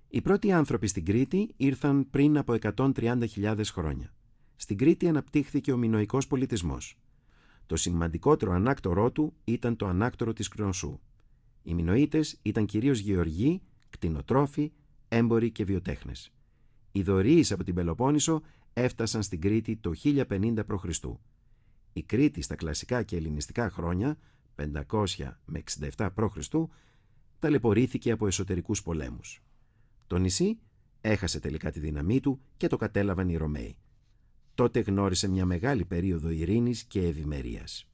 Οι πρώτοι άνθρωποι στην Κρήτη ήρθαν πριν από 130.000 χρόνια. Στην Κρήτη αναπτύχθηκε ο μινωικός πολιτισμός. Το σημαντικότερο ανάκτορό του ήταν το ανάκτορο της Κνωσού. Οι Μινωίτες ήταν κυρίως γεωργοί, κτηνοτρόφοι, έμποροι και βιοτέχνες. Οι Δωρεείς από την Πελοπόννησο έφτασαν στην Κρήτη το 1050 π.Χ. Η Κρήτη στα κλασικά και ελληνιστικά χρόνια, 500 με 67 π.Χ., ταλαιπωρήθηκε από εσωτερικούς πολέμους. Το νησί έχασε τελικά τη δύναμή του και το κατέλαβαν οι Ρωμαίοι. Τότε γνώρισε μια μεγάλη περίοδο ειρήνης και ευημερίας.